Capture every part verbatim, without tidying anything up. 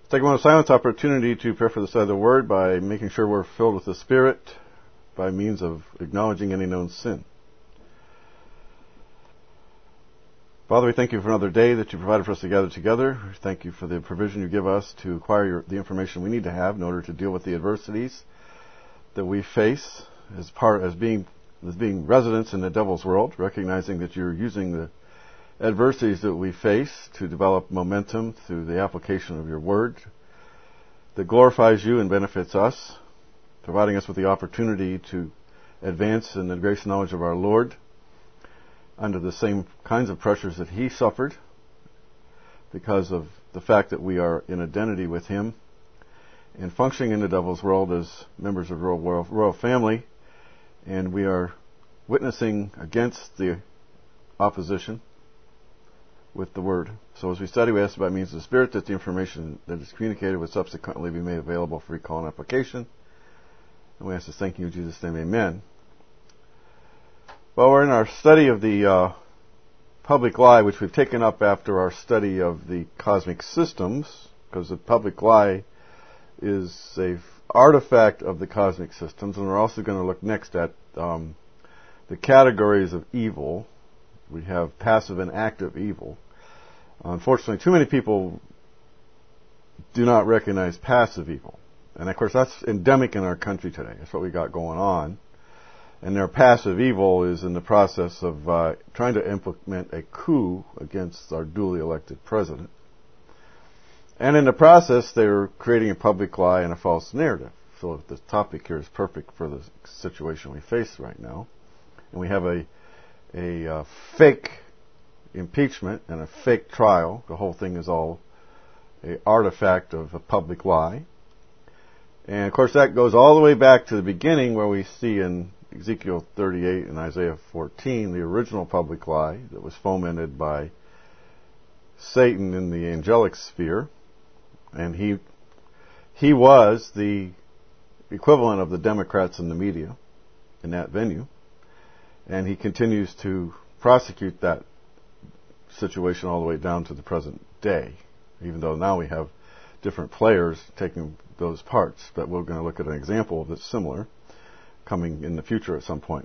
Take one of silence opportunity to pray for the study of the Word by making sure we're filled with the Spirit by means of acknowledging any known sin. Father, we thank you for another day that you provided for us to gather together. We thank you for the provision you give us to acquire your, the information we need to have in order to deal with the adversities that we face as part as being as being residents in the devil's world, recognizing that you're using the adversities that we face to develop momentum through the application of your word that glorifies you and benefits us, providing us with the opportunity to advance in the grace and knowledge of our Lord under the same kinds of pressures that he suffered because of the fact that we are in identity with him and functioning in the devil's world as members of the royal, royal family, and we are witnessing against the opposition with the Word. So as we study, we ask by means of the Spirit that the information that is communicated would subsequently be made available for recall and application. And we ask this thank you in Jesus' name, amen. Well, we're in our study of the uh, public lie, which we've taken up after our study of the cosmic systems, because the public lie is a artifact of the cosmic systems, and we're also going to look next at um, the categories of evil. We have passive and active evil. Unfortunately, too many people do not recognize passive evil. And of course, that's endemic in our country today. That's what we got going on. And their passive evil is in the process of uh, trying to implement a coup against our duly elected president. And in the process, they're creating a public lie and a false narrative. So the topic here is perfect for the situation we face right now. And we have a a uh, fake impeachment and a fake trial. The whole thing is all an artifact of a public lie. And of course that goes all the way back to the beginning where we see in Ezekiel thirty-eight and Isaiah fourteen the original public lie that was fomented by Satan in the angelic sphere. And he he was the equivalent of the Democrats in the media in that venue. And he continues to prosecute that situation all the way down to the present day, even though now we have different players taking those parts. But we're going to look at an example that's similar coming in the future at some point.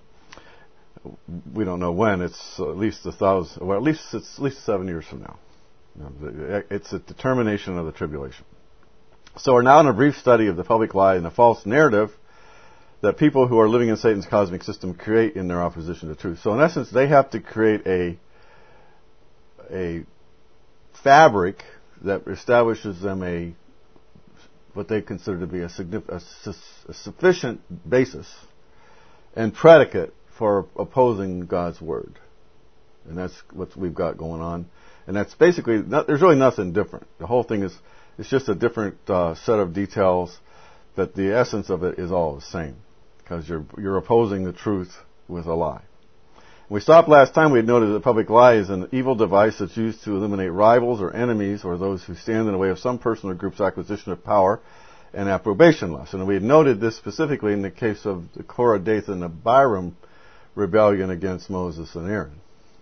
We don't know when. It's at least a thousand, well, at least it's at least seven years from now. It's a determination of the tribulation. So we're now in a brief study of the public lie and the false narrative that people who are living in Satan's cosmic system create in their opposition to truth. So in essence, they have to create a a fabric that establishes them a what they consider to be a, signif- a, su- a sufficient basis and predicate for opposing God's word. And that's what we've got going on. And that's basically, not, there's really nothing different. The whole thing is, it's just a different uh, set of details, but the essence of it is all the same. Because you're you're opposing the truth with a lie. We stopped last time. We had noted that the public lie is an evil device that's used to eliminate rivals or enemies or those who stand in the way of some person or group's acquisition of power and approbation lust. And we had noted this specifically in the case of the Korah, Dathan, and Abiram rebellion against Moses and Aaron.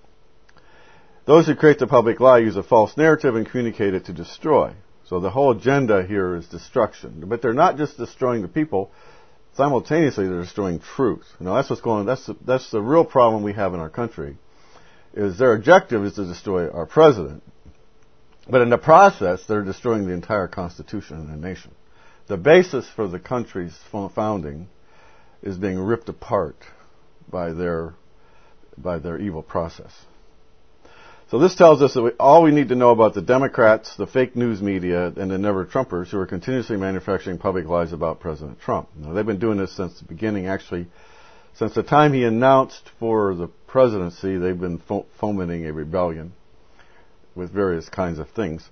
Those who create the public lie use a false narrative and communicate it to destroy. So the whole agenda here is destruction. But they're not just destroying the people. Simultaneously, they're destroying truth. Now, that's what's going on. That's the, that's the real problem we have in our country, is their objective is to destroy our president. But in the process, they're destroying the entire Constitution and the nation. The basis for the country's founding is being ripped apart by their by their evil process. So this tells us that we, all we need to know about the Democrats, the fake news media, and the never-Trumpers who are continuously manufacturing public lies about President Trump. Now, they've been doing this since the beginning, actually. Since the time he announced for the presidency, they've been fo- fomenting a rebellion with various kinds of things.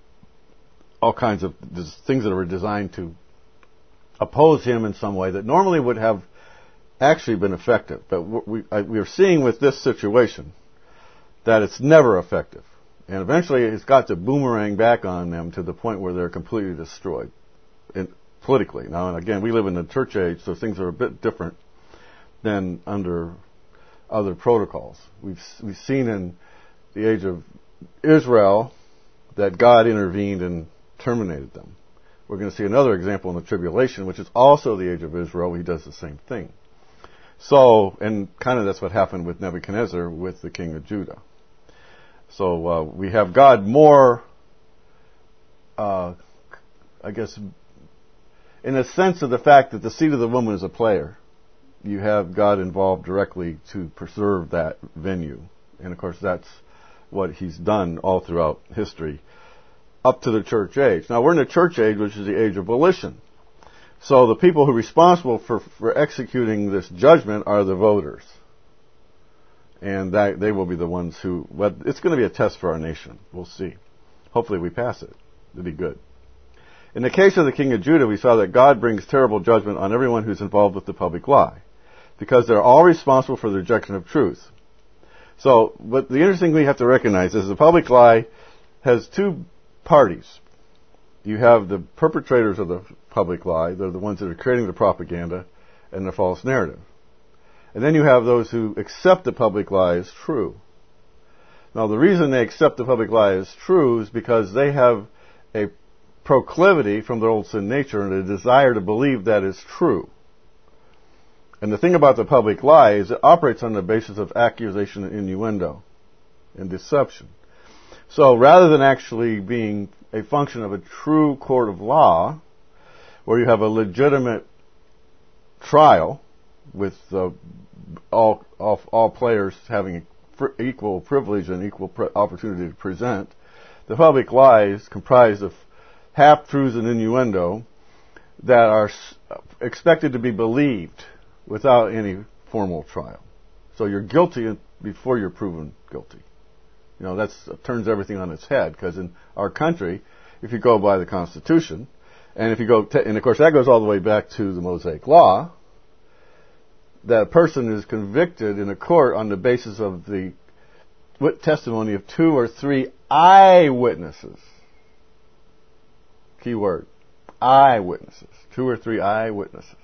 All kinds of des- things that were designed to oppose him in some way that normally would have actually been effective. But we, I, we are seeing with this situation that it's never effective. And eventually it's got to boomerang back on them to the point where they're completely destroyed in, politically. Now, and again, we live in the church age, so things are a bit different than under other protocols. We've, we've seen in the age of Israel that God intervened and terminated them. we're going to see another example in the tribulation, which is also the age of Israel, where he does the same thing. So, and kind of that's what happened with Nebuchadnezzar with the king of Judah. So uh, we have God more, uh, I guess, in a sense of the fact that the seed of the woman is a player. You have God involved directly to preserve that venue. And of course that's what he's done all throughout history up to the church age. Now we're in the church age, which is the age of volition. So the people who are responsible for, for executing this judgment are the voters. And that, they will be the ones who, well, it's going to be a test for our nation. We'll see. Hopefully we pass it. It'll be good. In the case of the king of Judah, we saw that God brings terrible judgment on everyone who's involved with the public lie, because they're all responsible for the rejection of truth. So, but the interesting thing we have to recognize is the public lie has two parties. You have the perpetrators of the public lie. They're the ones that are creating the propaganda and the false narrative. And then you have those who accept the public lie as true. Now, the reason they accept the public lie as true is because they have a proclivity from their old sin nature and a desire to believe that is true. And the thing about the public lie is it operates on the basis of accusation and innuendo and deception. So rather than actually being a function of a true court of law, where you have a legitimate trial with uh, all, all all players having equal privilege and equal pre- opportunity to present, the public lie is comprised of half-truths and innuendo that are expected to be believed without any formal trial. So you're guilty before you're proven guilty. You know, that turns everything on its head, because in our country, if you go by the Constitution, and if you go, t- and of course that goes all the way back to the Mosaic Law, that a person is convicted in a court on the basis of the testimony of two or three eyewitnesses. Key word, eyewitnesses. Two or three eyewitnesses.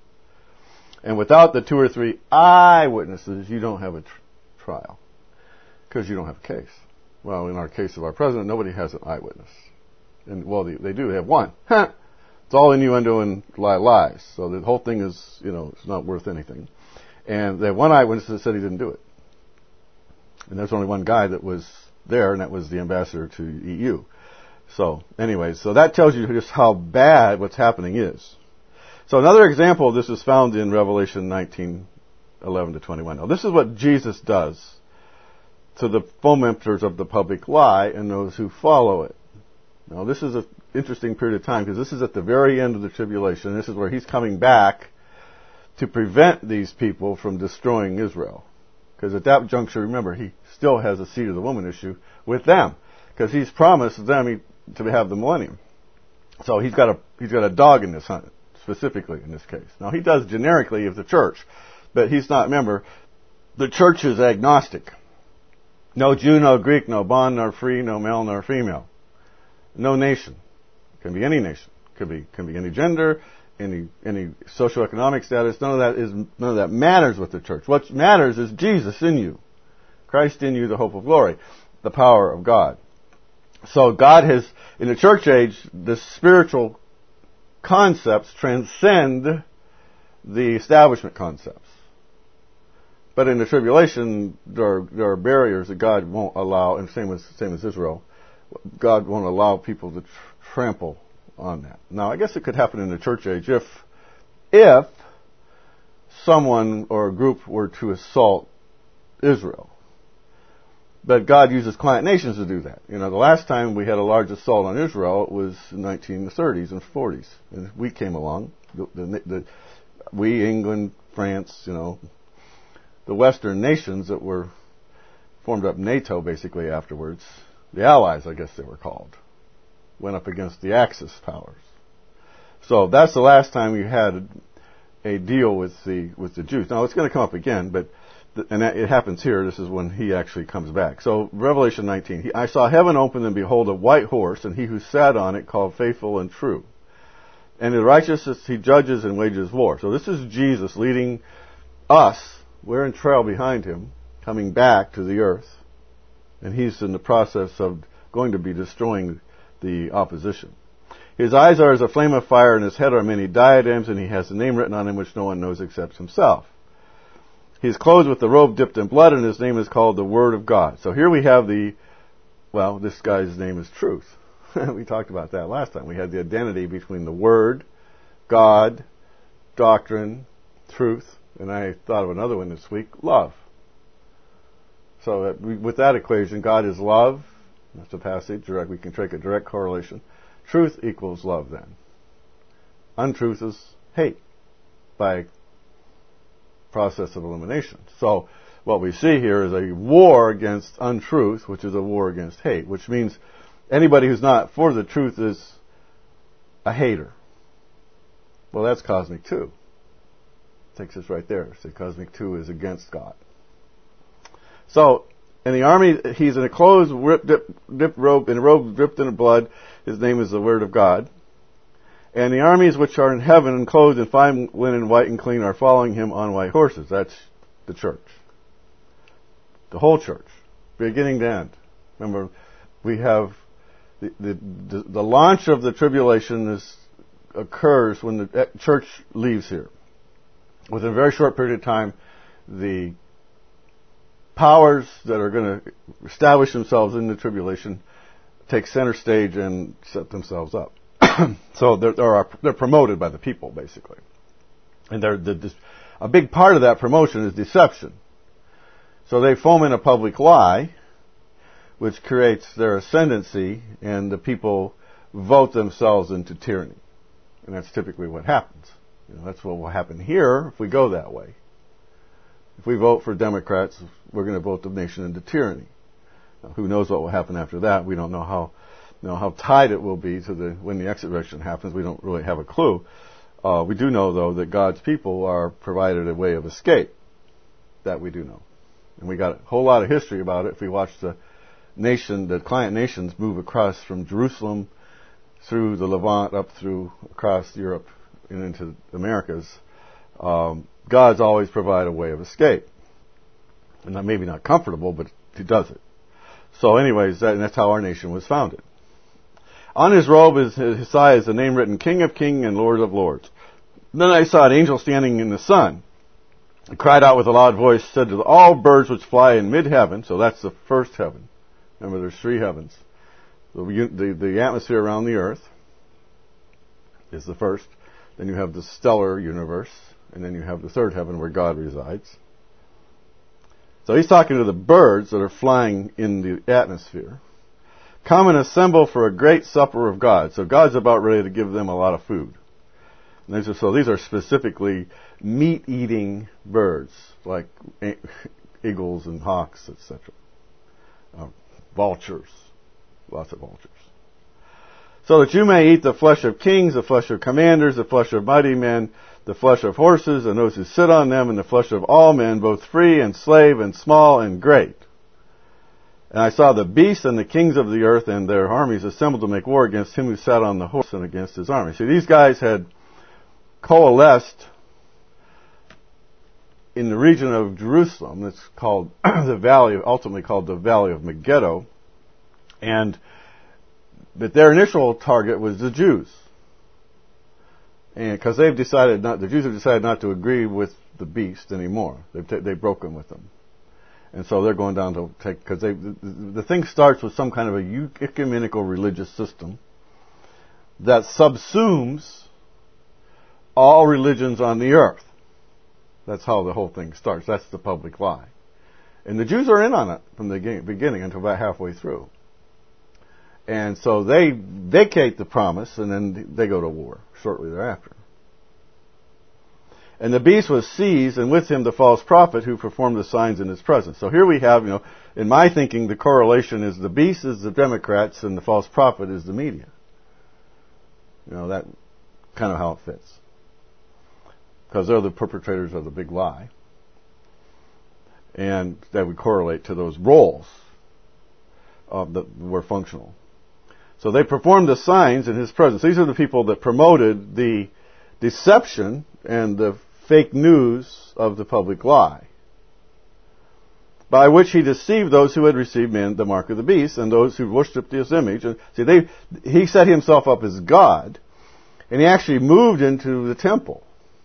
And without the two or three eyewitnesses, you don't have a tr- trial. Because you don't have a case. Well, in our case of our president, nobody has an eyewitness. And, well, they, they do. They have one. It's all innuendo and lie lies. So the whole thing is, you know, it's not worth anything. And they have one eyewitness that said he didn't do it. And there's only one guy that was there, and that was the ambassador to E U. So, anyway, so that tells you just how bad what's happening is. So another example of this is found in Revelation nineteen, eleven to twenty-one. Now, this is what Jesus does to the fomenters of the public lie and those who follow it. Now, this is an interesting period of time, because this is at the very end of the tribulation. This is where he's coming back to prevent these people from destroying Israel. Because at that juncture, remember, he still has a seed of the woman issue with them, because he's promised them to have the millennium. So he's got a he's got a dog in this hunt, specifically in this case. Now, he does generically of the church, but he's not, remember, the church is agnostic. No Jew, no Greek, no bond, nor free, no male, nor female. No nation. Can be any nation. Could be can be any gender, any any socioeconomic status. None of that is none of that matters with the church. What matters is Jesus in you, Christ in you, the hope of glory, the power of God. So God has, in the church age, the spiritual concepts transcend the establishment concepts. But in the tribulation, there are, there are barriers that God won't allow, and same as same as Israel, God won't allow people to tr- trample on that. Now, I guess it could happen in the church age if, if someone or a group were to assault Israel. But God uses client nations to do that. You know, the last time we had a large assault on Israel was in the nineteen thirties and forties. And we came along. The, the, the, we, England, France, you know, the Western nations that were formed up NATO basically afterwards, the Allies, I guess they were called, went up against the Axis powers. So that's the last time we had a deal with the with the Jews. Now it's going to come up again, but and that, it happens here. This is when he actually comes back. So Revelation nineteen, he, I saw heaven open, and behold, a white horse, and he who sat on it called Faithful and True. And in righteousness he judges and wages war. So this is Jesus leading us. We're in trail behind him, coming back to the earth, and he's in the process of going to be destroying the opposition. His eyes are as a flame of fire, and his head are many diadems, and he has a name written on him which no one knows except himself. He is clothed with the robe dipped in blood, and his name is called the Word of God. So here we have the, well, this guy's name is Truth. We talked about that last time. We had the identity between the Word, God, doctrine, truth, and I thought of another one this week, love. So that we, with that equation, God is love. That's a passage. Direct, we can take a direct correlation. Truth equals love then. Untruth is hate by process of elimination. So what we see here is a war against untruth, which is a war against hate, which means anybody who's not for the truth is a hater. Well, that's cosmic two. Takes us right there. So cosmic two is against God. So in the army, he's in a clothes ripped, dip, dipped robe, in a robe dipped in blood. His name is the Word of God. And the armies which are in heaven and clothed in fine linen, white and clean, are following him on white horses. That's the church. The whole church, beginning to end. Remember, we have the the, the, the launch of the tribulation is, occurs when the church leaves here. Within a very short period of time, the powers that are going to establish themselves in the tribulation take center stage and set themselves up. So they're, they're, they're promoted by the people, basically. And they're, the, a big part of that promotion is deception. So they foment a public lie, which creates their ascendancy, and the people vote themselves into tyranny. And that's typically what happens. You know, that's what will happen here if we go that way. If we vote for Democrats, we're going to vote the nation into tyranny. Now, who knows what will happen after that? We don't know how, you know, how tied it will be to the when the exit election happens. We don't really have a clue. Uh, we do know, though, that God's people are provided a way of escape. That we do know, and we got a whole lot of history about it. If we watch the nation, the client nations move across from Jerusalem through the Levant up through across Europe and into the Americas. Um, God's always provided a way of escape. And that maybe not comfortable, but He does it. So anyways, that, and that's how our nation was founded. On his robe is his side is the name written, King of Kings and Lord of Lords. Then I saw an angel standing in the sun. He cried out with a loud voice, said to all birds which fly in mid-heaven, so that's the first heaven. Remember, there's three heavens. The, the, the atmosphere around the earth is the first. Then you have the stellar universe. And then you have the third heaven where God resides. So he's talking to the birds that are flying in the atmosphere. Come and assemble for a great supper of God. So God's about ready to give them a lot of food. And these are, so these are specifically meat-eating birds, like eagles and hawks, et cetera. Uh, vultures. Lots of vultures. So that you may eat the flesh of kings, the flesh of commanders, the flesh of mighty men, the flesh of horses and those who sit on them, and the flesh of all men, both free and slave and small and great. And I saw the beasts and the kings of the earth and their armies assembled to make war against him who sat on the horse and against his army. See, these guys had coalesced in the region of Jerusalem. That's called the valley, ultimately called the Valley of Megiddo. And but their initial target was the Jews. And because they've decided not, the Jews have decided not to agree with the beast anymore. They've t- they've broken with them, and so they're going down to take because they the, the thing starts with some kind of a ecumenical religious system that subsumes all religions on the earth. That's how the whole thing starts. That's the public lie, and the Jews are in on it from the beginning until about halfway through. And so they vacate the promise, and then they go to war shortly thereafter. And the beast was seized, and with him the false prophet who performed the signs in his presence. So here we have, you know, in my thinking, the correlation is the beast is the Democrats, and the false prophet is the media. You know, that kind of how it fits. Because they're the perpetrators of the big lie. And that would correlate to those roles uh, that were functional. So they performed the signs in his presence. These are the people that promoted the deception and the fake news of the public lie. by which he deceived those who had received man the mark of the beast and those who worshipped his image. And see, they he set himself up as God, and he actually moved into the temple.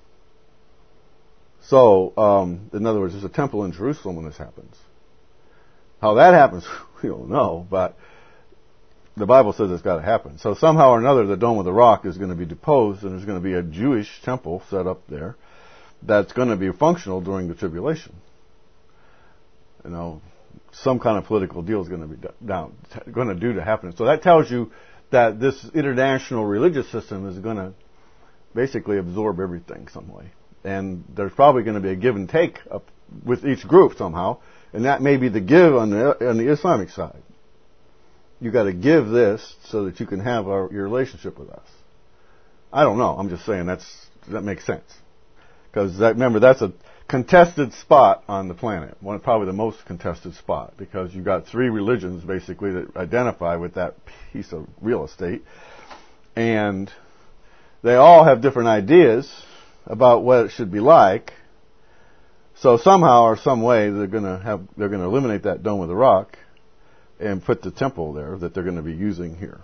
So, um, in other words, there's a temple in Jerusalem when this happens. How that happens, we don't know, but the Bible says it's got to happen. So somehow or another, the Dome of the Rock is going to be deposed, and there's going to be a Jewish temple set up there that's going to be functional during the tribulation. You know, some kind of political deal is going to be down, going to do to happen. So that tells you that this international religious system is going to basically absorb everything some way. And there's probably going to be a give and take up with each group somehow, and that may be the give on the on the Islamic side. You got to give this so that you can have our, your relationship with us. I don't know. I'm just saying that's that makes sense, because that, remember, that's a contested spot on the planet, one probably the most contested spot, because you've got three religions basically that identify with that piece of real estate, and they all have different ideas about what it should be like. So somehow or some way they're going to have they're going to eliminate that Dome of the Rock and put the temple there that they're going to be using here.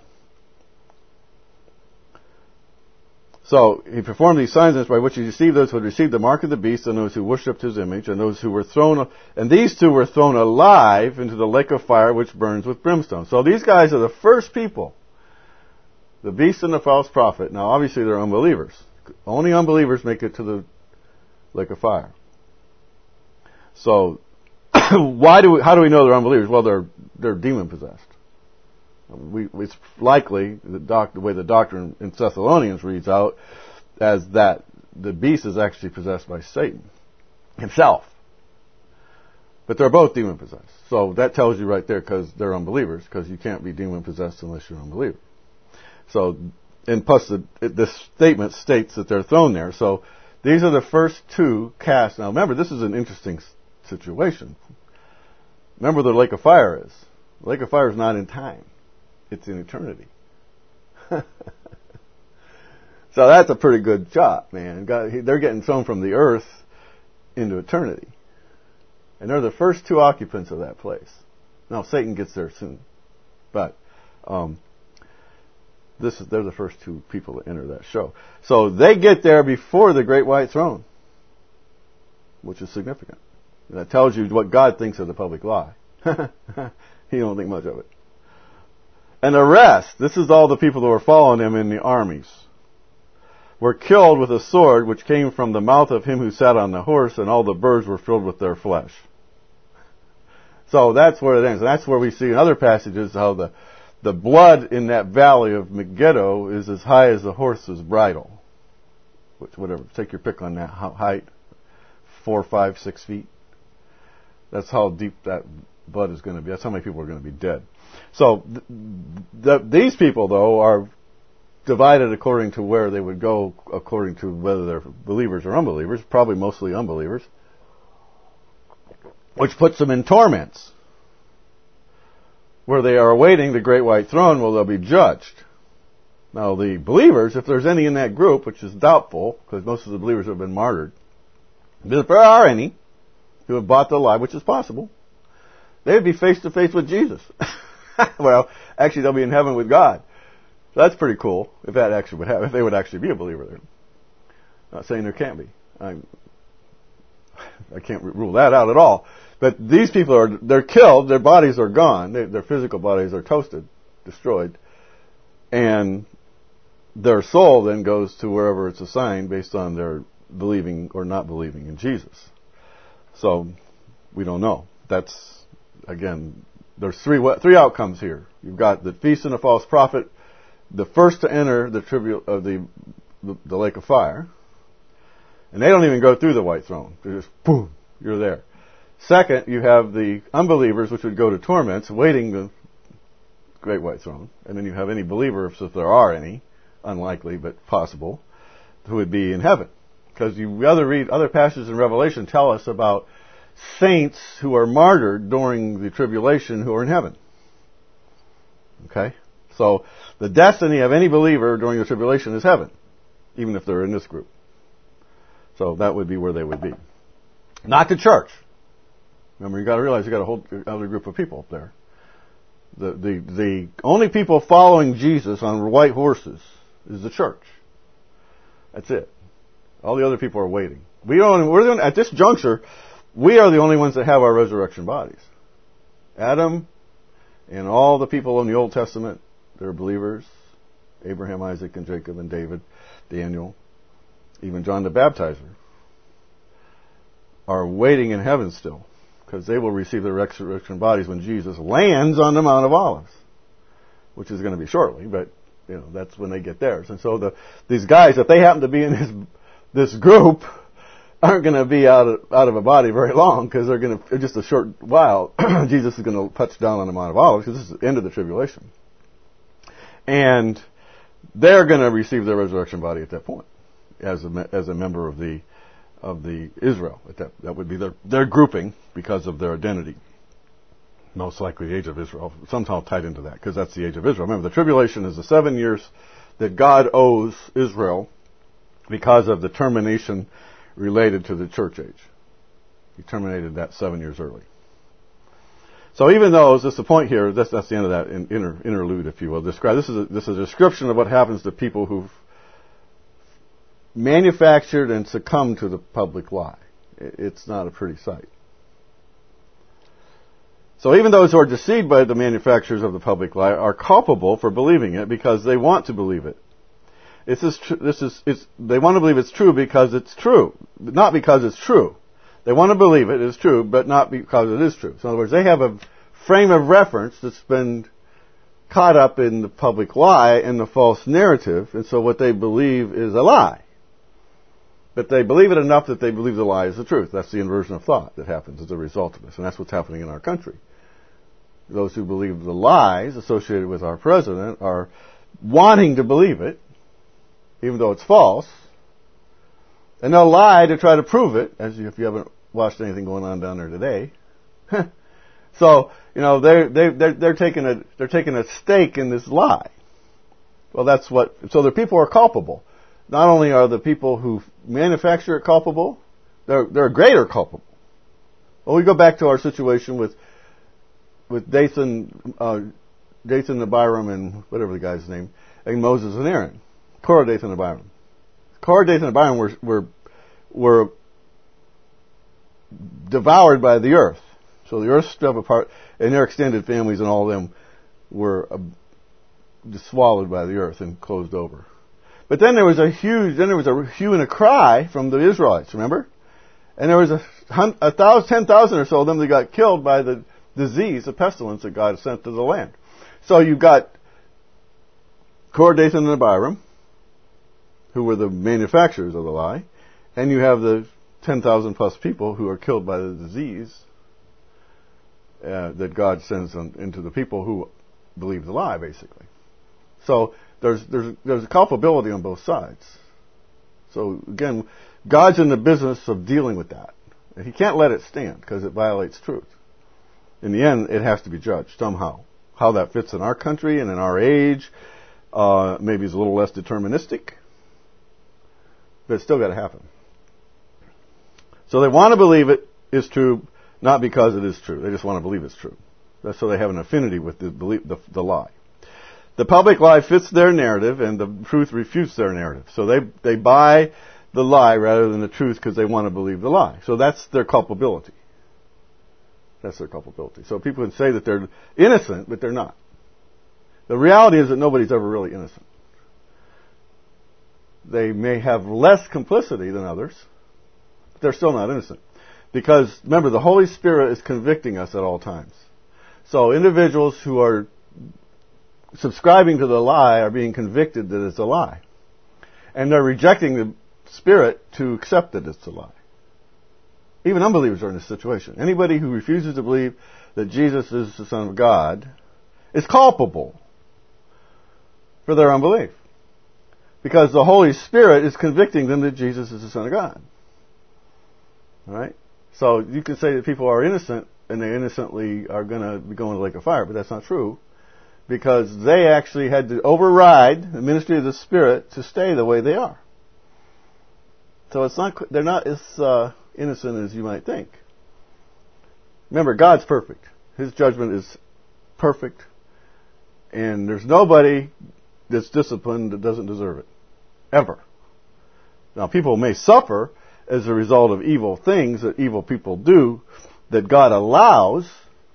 So he performed these signs by which he deceived those who had received the mark of the beast and those who worshipped his image, and those who were thrown, and these two were thrown alive into the lake of fire which burns with brimstone. So these guys are the first people, the beast and the false prophet. Now obviously they're unbelievers. Only unbelievers make it to the lake of fire. So why do we, how do we know they're unbelievers? Well, they're they're demon possessed. We, it's likely the, doc, the way the doctrine in Thessalonians reads out as that the beast is actually possessed by Satan himself. But they're both demon possessed. So that tells you right there, because they're unbelievers, because you can't be demon possessed unless you're an unbeliever. So, and plus the, this statement states that they're thrown there. So these are the first two cast. Now remember, this is an interesting situation. Remember where the lake of fire is. The lake of fire is not in time. It's in eternity. So that's a pretty good shot, man. God, he, they're getting thrown from the earth into eternity. And they're the first two occupants of that place. Now, Satan gets there soon. But um, this is, they're the first two people to enter that show. So they get there before the great white throne, which is significant. And that tells you what God thinks of the public lie. He don't think much of it. And the rest, this is all the people that were following him in the armies, were killed with a sword which came from the mouth of him who sat on the horse, and all the birds were filled with their flesh. So that's where it ends. And that's where we see in other passages how the, the blood in that valley of Megiddo is as high as the horse's bridle. Which, whatever, take your pick on that height. Four, five, six feet. That's how deep that blood is going to be. That's how many people are going to be dead. So th- th- these people, though, are divided according to where they would go, according to whether they're believers or unbelievers, probably mostly unbelievers, which puts them in torments, where they are awaiting the great white throne where they'll be judged. Now, the believers, if there's any in that group, which is doubtful, because most of the believers have been martyred, but if there are any who have bought the lie, which is possible, they would be face to face with Jesus. Well, actually, they'll be in heaven with God. So that's pretty cool, if that actually would happen, if they would actually be a believer there. Not saying there can't be. I'm, I can't rule that out at all. But these people are, they're killed, their bodies are gone, they, their physical bodies are toasted, destroyed, and their soul then goes to wherever it's assigned based on their believing or not believing in Jesus. So, we don't know. That's, again, there's three three outcomes here. You've got the feast and the false prophet, the first to enter the tribute of the, the the lake of fire, and they don't even go through the white throne. They're just boom, you're there. Second, you have the unbelievers, which would go to torments, waiting the great white throne, and then you have any believers, if there are any, unlikely but possible, who would be in heaven. Because you other read other passages in Revelation tell us about saints who are martyred during the tribulation who are in heaven. Okay? So, the destiny of any believer during the tribulation is heaven, even if they're in this group. So, that would be where they would be. Not the church. Remember, you got to realize you got a whole other group of people up there. The the the only people following Jesus on white horses is the church. That's it. All the other people are waiting. We don't. We're the, at this juncture, we are the only ones that have our resurrection bodies. Adam and all the people in the Old Testament, they're believers. Abraham, Isaac, and Jacob, and David, Daniel, even John the Baptizer, are waiting in heaven still, because they will receive their resurrection bodies when Jesus lands on the Mount of Olives, which is going to be shortly, but you know that's when they get theirs. And so the these guys, if they happen to be in this this group, aren't going to be out of out of a body very long, because they're going to just a short while. Jesus is going to touch down on the Mount of Olives, because this is the end of the tribulation, and they're going to receive their resurrection body at that point, as a as a member of the of the Israel. That that would be their their grouping because of their identity. Most likely the age of Israel, somehow tied into that, because that's the age of Israel. Remember, the tribulation is the seven years that God owes Israel because of the termination related to the church age. He terminated that seven years early. So even though, that's the point here, that's, that's the end of that inter, interlude, if you will. Describe, this, is a, this is a description of what happens to people who've manufactured and succumbed to the public lie. It's not a pretty sight. So even those who are deceived by the manufacturers of the public lie are culpable for believing it because they want to believe it. This is tr- this is it's, they want to believe it's true because it's true, not because it's true. They want to believe it is true, but not because it is true. So in other words, they have a frame of reference that's been caught up in the public lie and the false narrative, and so what they believe is a lie. But they believe it enough that they believe the lie is the truth. That's the inversion of thought that happens as a result of this, and that's what's happening in our country. Those who believe the lies associated with our president are wanting to believe it, even though it's false, and they'll lie to try to prove it, as if you haven't watched anything going on down there today. So, you know, they're, they, they're, they're taking a, they're taking a stake in this lie. Well, that's what, so the people are culpable. Not only are the people who manufacture it culpable, they're, they're greater culpable. Well, we go back to our situation with, with Dathan, uh, Dathan, Abiram, and whatever the guy's name, and Moses and Aaron. Korah, Dathan, and Abiram. Korah, Dathan, and Abiram were, were, were devoured by the earth. So the earth split apart, and their extended families and all of them were uh, swallowed by the earth and closed over. But then there was a huge, then there was a hue and a cry from the Israelites, remember? And there was a, a thousand, ten thousand or so of them that got killed by the disease, the pestilence that God sent to the land. So you've got Korah, Dathan, and Abiram, who were the manufacturers of the lie, and you have the ten thousand plus people who are killed by the disease uh, that God sends on, into the people who believe the lie, basically. So there's there's there's a culpability on both sides. So again, God's in the business of dealing with that. He can't let it stand because it violates truth. In the end, it has to be judged somehow. How that fits in our country and in our age, uh, maybe is a little less deterministic, but it's still got to happen. So they want to believe it is true, not because it is true. They just want to believe it's true. That's so they have an affinity with the belief, the, the lie. The public lie fits their narrative, and the truth refutes their narrative. So they they buy the lie rather than the truth because they want to believe the lie. So that's their culpability. That's their culpability. So people can say that they're innocent, but they're not. The reality is that nobody's ever really innocent. They may have less complicity than others, but they're still not innocent. Because, remember, the Holy Spirit is convicting us at all times. So individuals who are subscribing to the lie are being convicted that it's a lie. And they're rejecting the Spirit to accept that it's a lie. Even unbelievers are in this situation. Anybody who refuses to believe that Jesus is the Son of God is culpable for their unbelief. Because the Holy Spirit is convicting them that Jesus is the Son of God. Alright? So you can say that people are innocent and they innocently are going to be going to the lake of fire, but that's not true. Because they actually had to override the ministry of the Spirit to stay the way they are. So it's not, they're not as uh, innocent as you might think. Remember, God's perfect. His judgment is perfect. And there's nobody that's disciplined that doesn't deserve it. Ever. Now, people may suffer as a result of evil things that evil people do that God allows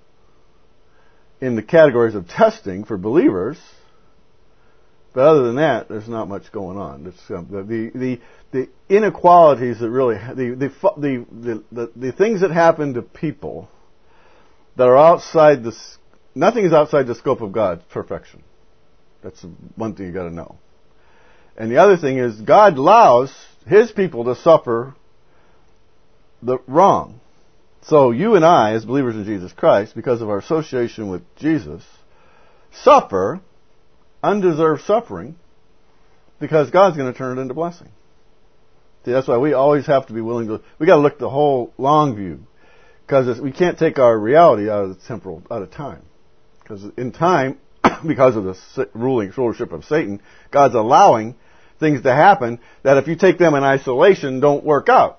in the categories of testing for believers. But other than that, there's not much going on. It's, um, the, the, the inequalities that really, the, the, the, the, the, the things that happen to people that are outside the, nothing is outside the scope of God's perfection. That's one thing you got to know. And the other thing is, God allows His people to suffer the wrong. So you and I, as believers in Jesus Christ, because of our association with Jesus, suffer undeserved suffering because God's going to turn it into blessing. See, that's why we always have to be willing to, we got to look at the whole long view, because we can't take our reality out of the temporal, out of time. Because in time, because of the ruling rulership of Satan, God's allowing things to happen that if you take them in isolation don't work out.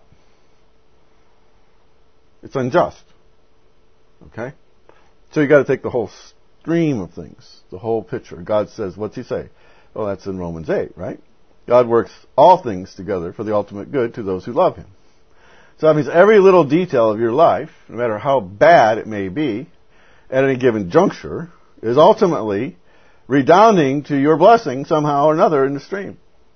It's unjust. Okay? So you got to take the whole stream of things, the whole picture. God says, what's He say? Well, that's in Romans eight, right? God works all things together for the ultimate good to those who love Him. So that means every little detail of your life, no matter how bad it may be, at any given juncture, is ultimately redounding to your blessing somehow or another in the stream.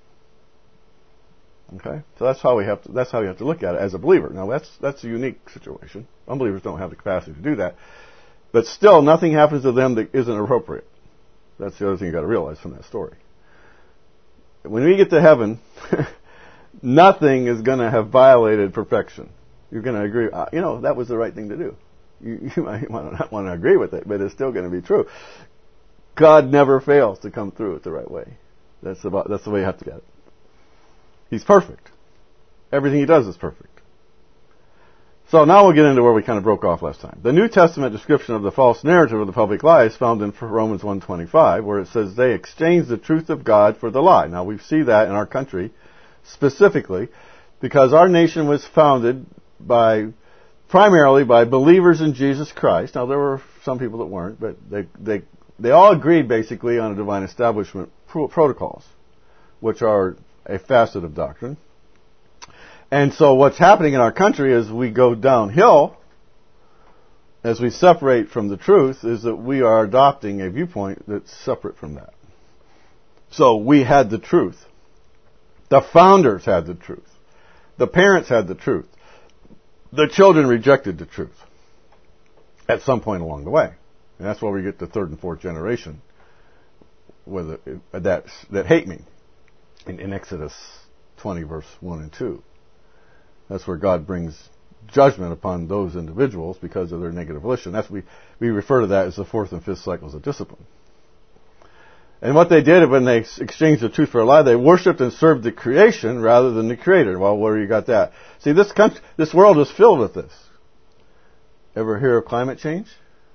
Okay, so that's how we have to. That's how you have to look at it as a believer. Now, that's that's a unique situation. Unbelievers don't have the capacity to do that, but still, nothing happens to them that isn't appropriate. That's the other thing you got to realize from that story. When we get to heaven, nothing is going to have violated perfection. You're going to agree. Uh, you know, that was the right thing to do. You, you might not want to agree with it, but it's still going to be true. God never fails to come through it the right way. That's about. That's the way you have to get it. He's perfect. Everything He does is perfect. So now we'll get into where we kind of broke off last time. The New Testament description of the false narrative of the public lie is found in Romans one twenty-five, where it says they exchange the truth of God for the lie. Now we see that in our country specifically because our nation was founded by primarily by believers in Jesus Christ. Now there were some people that weren't, but they they they all agreed basically on a divine establishment pro- protocols, which are a facet of doctrine. And so what's happening in our country as we go downhill, as we separate from the truth, is that we are adopting a viewpoint that's separate from that. So we had the truth. The founders had the truth. The parents had the truth. The children rejected the truth at some point along the way. And that's why we get the third and fourth generation with it, that, that hate me. In, in Exodus twenty, verse one and two. That's where God brings judgment upon those individuals because of their negative volition. That's we, we refer to that as the fourth and fifth cycles of discipline. And what they did when they exchanged the truth for a lie, they worshipped and served the creation rather than the Creator. Well, where you got that? See, this country, this world is filled with this. Ever hear of climate change?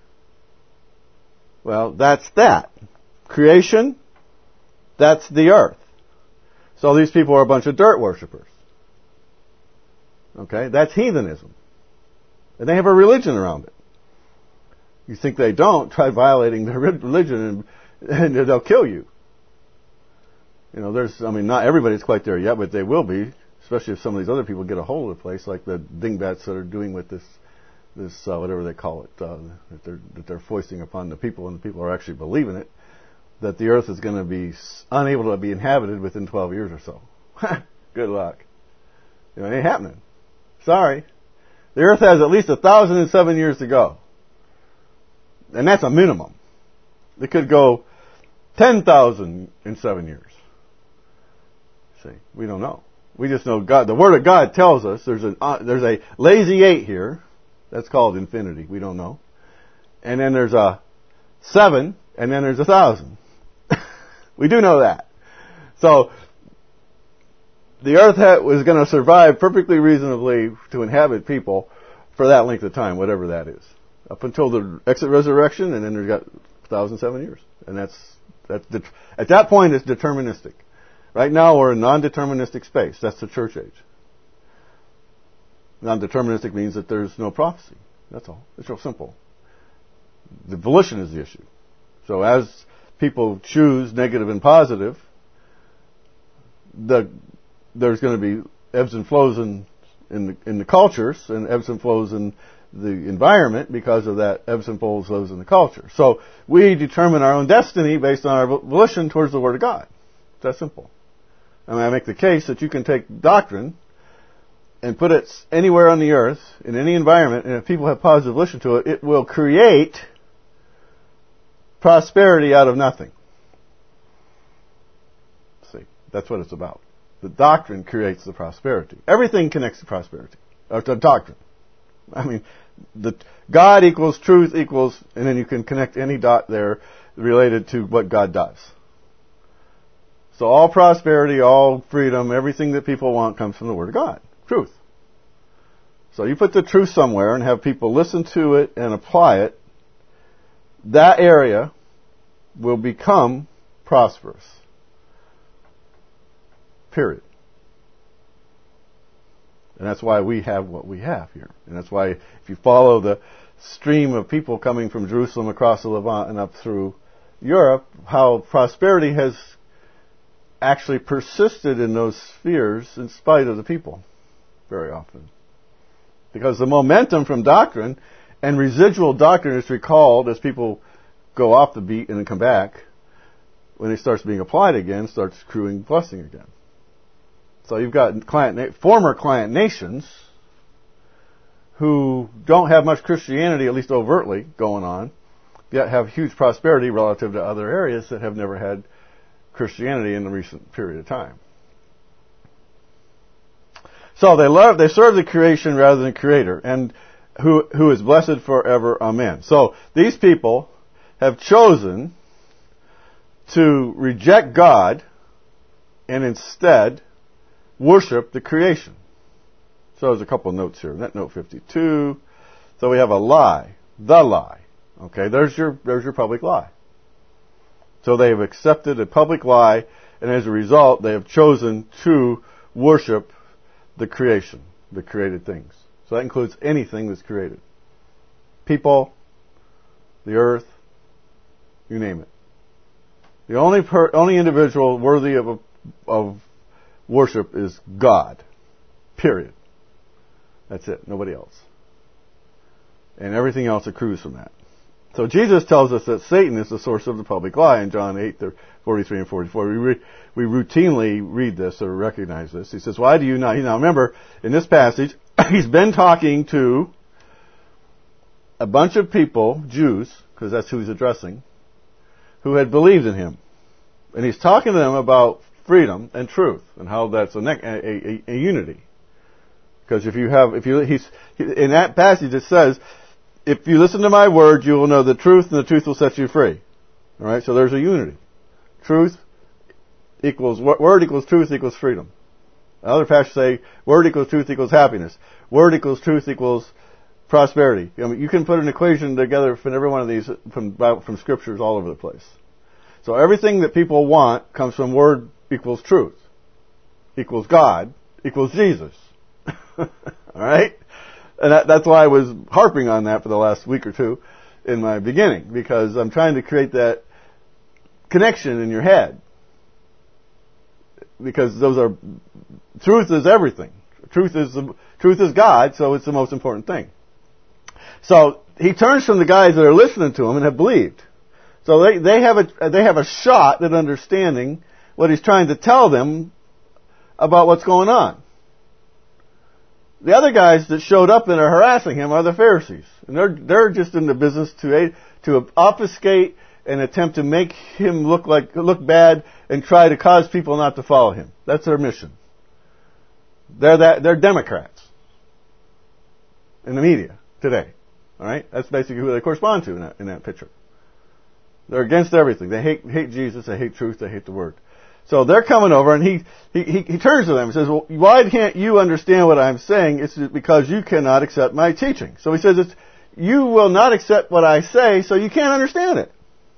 Well, that's that. Creation, that's the earth. So these people are a bunch of dirt worshippers. Okay? That's heathenism. And they have a religion around it. You think they don't, try violating their religion and, and they'll kill you. You know, there's, I mean, not everybody's quite there yet, but they will be, especially if some of these other people get a hold of the place, like the dingbats that are doing with this, this uh, whatever they call it, uh, that they're, that they're foisting upon the people, and the people are actually believing it. That the earth is going to be unable to be inhabited within twelve years or so. Good luck. You know, it ain't happening. Sorry. The earth has at least a thousand and seven years to go. And that's a minimum. It could go ten thousand in seven years. See, we don't know. We just know God. The Word of God tells us there's a, uh, there's a lazy eight here. That's called infinity. We don't know. And then there's a seven, and then there's a thousand. We do know that. So, the earth ha- was going to survive perfectly reasonably to inhabit people for that length of time, whatever that is. Up until the exit resurrection, and then there's got one thousand seven years. And that's, that's det- at that point it's deterministic. Right now we're in non-deterministic space. That's the church age. Non-deterministic means that there's no prophecy. That's all. It's real simple. The volition is the issue. So as people choose negative and positive, the, there's going to be ebbs and flows in, in, the, in the cultures and ebbs and flows in the environment because of that ebbs and flows in the culture. So we determine our own destiny based on our volition towards the Word of God. It's that simple. I mean, I make the case that you can take doctrine and put it anywhere on the earth, in any environment, and if people have positive volition to it, it will create prosperity out of nothing. See, that's what it's about. The doctrine creates the prosperity. Everything connects to prosperity, or to doctrine. I mean, the God equals truth equals, and then you can connect any dot there related to what God does. So all prosperity, all freedom, everything that people want comes from the Word of God. Truth. So you put the truth somewhere and have people listen to it and apply it, that area will become prosperous. Period. And that's why we have what we have here. And that's why if you follow the stream of people coming from Jerusalem across the Levant and up through Europe, how prosperity has actually persisted in those spheres in spite of the people very often. Because the momentum from doctrine and residual doctrine is recalled as people go off the beat and then come back. When it starts being applied again, starts accruing blessing again. So you've got client, former client nations who don't have much Christianity, at least overtly, going on, yet have huge prosperity relative to other areas that have never had Christianity in the recent period of time. So they love, they serve the creation rather than the Creator, and who who is blessed forever. Amen. So these people have chosen to reject God and instead worship the creation. So there's a couple of notes here. That note fifty-two. So we have a lie, the lie. Okay, there's your there's your public lie. So they have accepted a public lie, and as a result, they have chosen to worship the creation, the created things. So that includes anything that's created. People, the earth, you name it. The only per, only individual worthy of, of worship is God. Period. That's it. Nobody else. And everything else accrues from that. So Jesus tells us that Satan is the source of the public lie in John eight, forty-three and forty-four. We, re, we routinely read this or recognize this. He says, why do you not? Now remember, in this passage, he's been talking to a bunch of people, Jews, because that's who he's addressing, who had believed in him. And he's talking to them about freedom and truth and how that's a, a, a, a unity. Because if you have, if you, he's, in that passage it says, if you listen to my word, you will know the truth, and the truth will set you free. All right, so there's a unity. Truth equals word equals truth equals freedom. Other passages say word equals truth equals happiness. Word equals truth equals prosperity. I mean, you can put an equation together from every one of these from from scriptures all over the place. So everything that people want comes from word equals truth equals God equals Jesus. All right. And that, that's why I was harping on that for the last week or two in my beginning, because I'm trying to create that connection in your head. Because those are, truth is everything. Truth is the, truth is God, so it's the most important thing. So he turns from the guys that are listening to him and have believed. So they, they have a they have a shot at understanding what he's trying to tell them about what's going on. The other guys that showed up and are harassing him are the Pharisees. And they're, they're just in the business to, to obfuscate and attempt to make him look like, look bad and try to cause people not to follow him. That's their mission. They're that, they're Democrats in the media today. Alright? That's basically who they correspond to in that, in that picture. They're against everything. They hate, hate Jesus, they hate truth, they hate the Word. So they're coming over, and he, he, he, he turns to them and says, well, why can't you understand what I'm saying? It's because you cannot accept my teaching. So he says, it's, you will not accept what I say, so you can't understand it.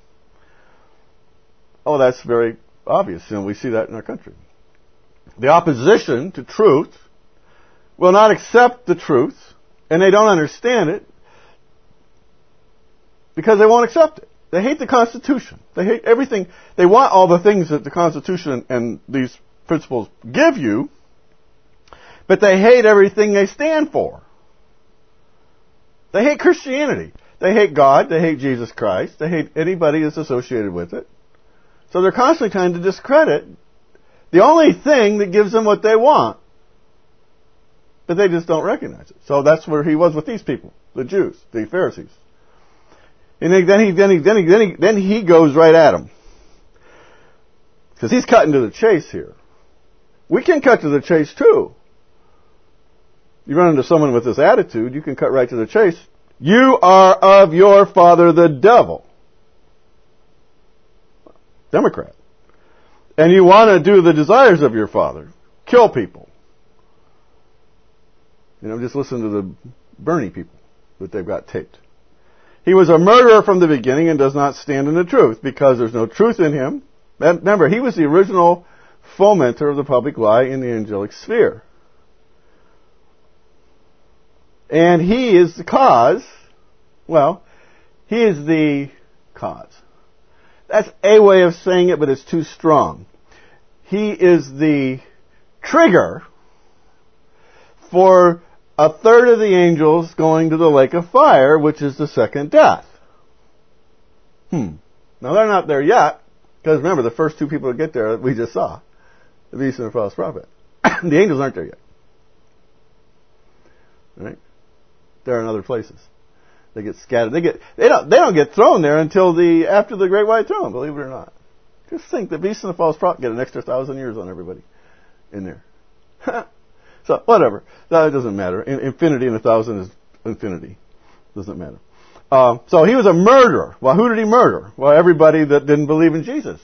Oh, that's very obvious, and we see that in our country. The opposition to truth will not accept the truth, and they don't understand it, because they won't accept it. They hate the Constitution. They hate everything. They want all the things that the Constitution and these principles give you, but they hate everything they stand for. They hate Christianity. They hate God. They hate Jesus Christ. They hate anybody that's associated with it. So they're constantly trying to discredit the only thing that gives them what they want. But they just don't recognize it. So that's where he was with these people, the Jews, the Pharisees. And then he, then he, then he, then he, then he goes right at them. Because he's cutting to the chase here. We can cut to the chase too. You run into someone with this attitude, you can cut right to the chase. You are of your father the devil. Democrat. And you want to do the desires of your father. Kill people. You know, just listen to the Bernie people that they've got taped. He was a murderer from the beginning and does not stand in the truth because there's no truth in him. Remember, he was the original fomenter of the public lie in the angelic sphere. And he is the cause, well, he is the cause. That's a way of saying it, but it's too strong. He is the trigger for a third of the angels going to the lake of fire, which is the second death. Hmm. Now they're not there yet, because remember, the first two people to get there we just saw, the beast and the false prophet. The angels aren't there yet. Right? They're in other places. They get scattered. They get they don't they don't get thrown there until the after the great white throne, believe it or not. Just think, the beast and the false prophet get an extra thousand years on everybody in there. So, whatever. That doesn't matter. Infinity and a thousand is infinity. Doesn't matter. Um, so he was a murderer. Well, who did he murder? Well, everybody that didn't believe in Jesus.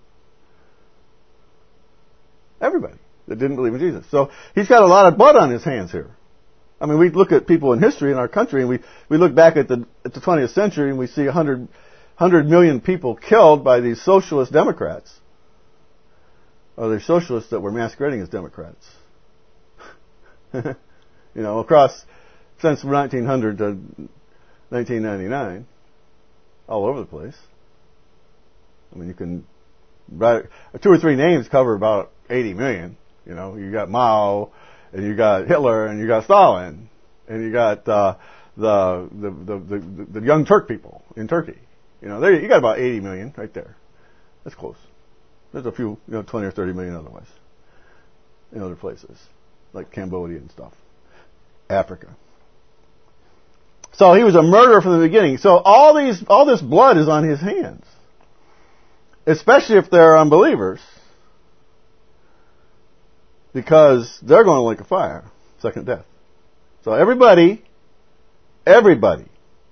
Everybody that didn't believe in Jesus. So he's got a lot of blood on his hands here. I mean, we look at people in history in our country, and we, we look back at the at the twentieth century, and we see one hundred, one hundred million people killed by these socialist Democrats. Or they're socialists that were masquerading as Democrats. You know, across, since nineteen hundred to nineteen ninety-nine, all over the place. I mean, you can, write, two or three names cover about eighty million. You know, you got Mao, and you got Hitler, and you got Stalin, and you got uh, the, the, the the the Young Turk people in Turkey. You know, there you got about eighty million right there. That's close. There's a few, you know, twenty or thirty million otherwise in other places, like Cambodia and stuff, Africa. So he was a murderer from the beginning. So all these, all this blood is on his hands, especially if they're unbelievers, because they're going to lake of fire, second death. So everybody, everybody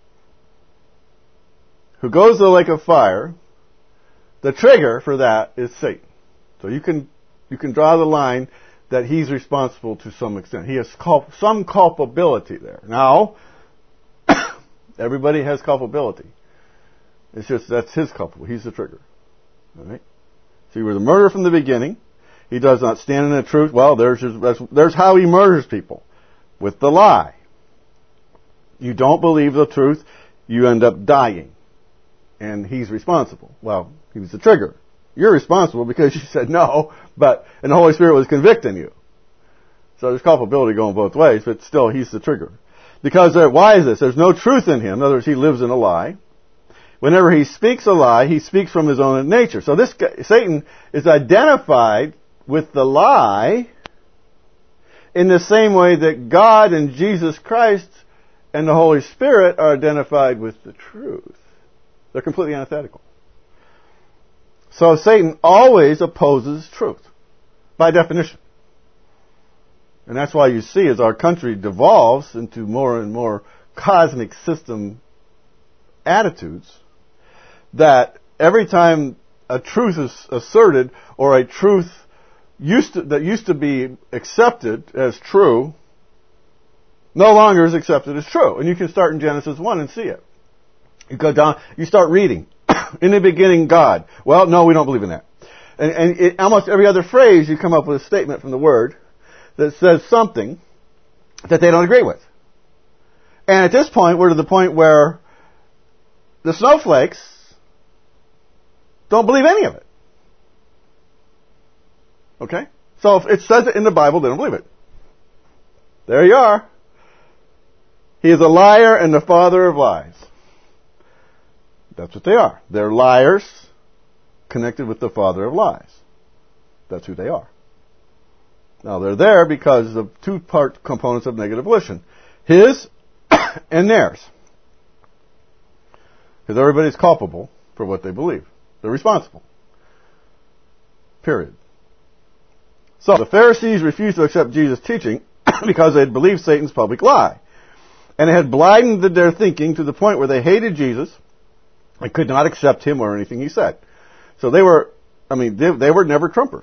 who goes to the lake of fire, the trigger for that is Satan. So you can you can draw the line that he's responsible to some extent. He has culp- some culpability there. Now, everybody has culpability. It's just that's his culpable. He's the trigger. All right. So he was a murderer from the beginning. He does not stand in the truth. Well, there's his, there's how he murders people, with the lie. You don't believe the truth, you end up dying, and he's responsible. Well, he was the trigger. You're responsible because you said no, but and the Holy Spirit was convicting you. So there's culpability going both ways, but still, he's the trigger. Because there, why is this? There's no truth in him. In other words, he lives in a lie. Whenever he speaks a lie, he speaks from his own nature. So this guy, Satan is identified with the lie in the same way that God and Jesus Christ and the Holy Spirit are identified with the truth. They're completely antithetical. So Satan always opposes truth, by definition. And that's why you see, as our country devolves into more and more cosmic system attitudes, that every time a truth is asserted, or a truth used to, that used to be accepted as true, no longer is accepted as true. And you can start in Genesis one and see it. You go down, you start reading. In the beginning, God. Well, no, we don't believe in that. And, and it, almost every other phrase, you come up with a statement from the Word that says something that they don't agree with. And at this point, we're to the point where the snowflakes don't believe any of it. Okay? So if it says it in the Bible, they don't believe it. There you are. He is a liar and the father of lies. That's what they are. They're liars connected with the father of lies. That's who they are. Now they're there because of two part components of negative volition. His and theirs. Because everybody's culpable for what they believe. They're responsible. Period. So the Pharisees refused to accept Jesus' teaching because they had believed Satan's public lie. And it had blinded their thinking to the point where they hated Jesus and could not accept him or anything he said. So they were, I mean, they, they were never Trumpers.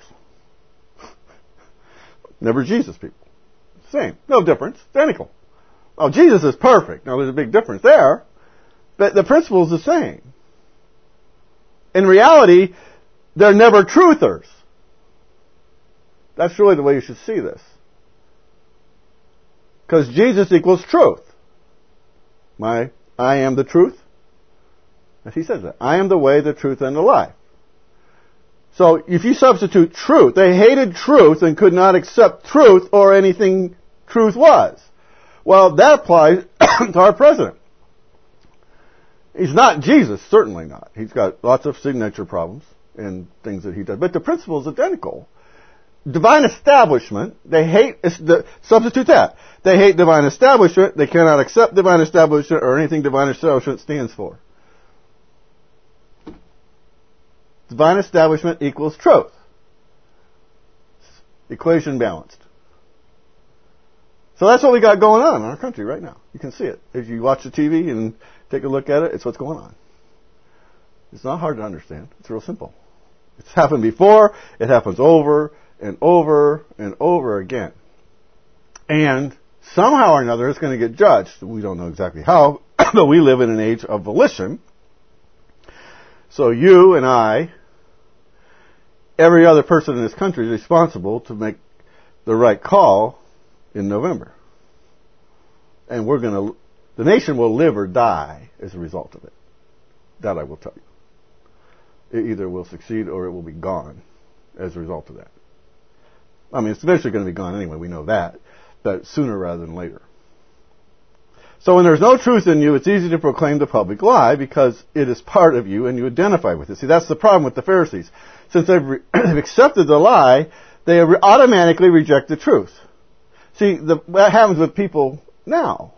Never Jesus people. Same. No difference. Identical. Oh, Jesus is perfect. Now there's a big difference there. But the principle is the same. In reality, they're never truthers. That's really the way you should see this. Because Jesus equals truth. My, I am the truth. As he says that. I am the way, the truth, and the life. So if you substitute truth, they hated truth and could not accept truth or anything truth was. Well, that applies to our president. He's not Jesus, certainly not. He's got lots of signature problems and things that he does. But the principle is identical. Divine establishment, they hate, the, substitute that. They hate divine establishment. They cannot accept divine establishment or anything divine establishment stands for. Divine establishment equals truth. Equation balanced. So that's what we got going on in our country right now. You can see it. If you watch the T V and take a look at it, it's what's going on. It's not hard to understand. It's real simple. It's happened before. It happens over and over and over again. And somehow or another it's going to get judged. We don't know exactly how, but we live in an age of volition. So you and I, every other person in this country is responsible to make the right call in November. And we're going to, the nation will live or die as a result of it. That I will tell you. It either will succeed or it will be gone as a result of that. I mean, it's eventually going to be gone anyway, we know that, but sooner rather than later. So when there's no truth in you, it's easy to proclaim the public lie because it is part of you and you identify with it. See, that's the problem with the Pharisees. Since they've, re- they've accepted the lie, they re- automatically reject the truth. See, the, what happens with people now?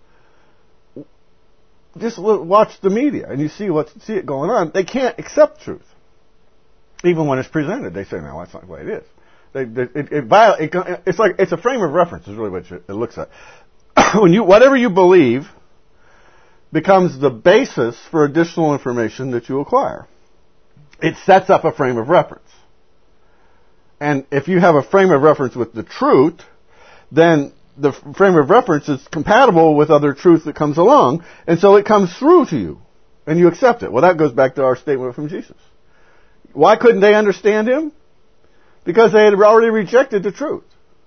Just look, watch the media and you see what see it going on. They can't accept truth, even when it's presented. They say, "No, that's not the way it is." They, they, it, it, it, it's like it's a frame of reference. Is really what it looks at. When you whatever you believe becomes the basis for additional information that you acquire. It sets up a frame of reference. And if you have a frame of reference with the truth, then the frame of reference is compatible with other truth that comes along, and so it comes through to you, and you accept it. Well, that goes back to our statement from Jesus. Why couldn't they understand him? Because they had already rejected the truth.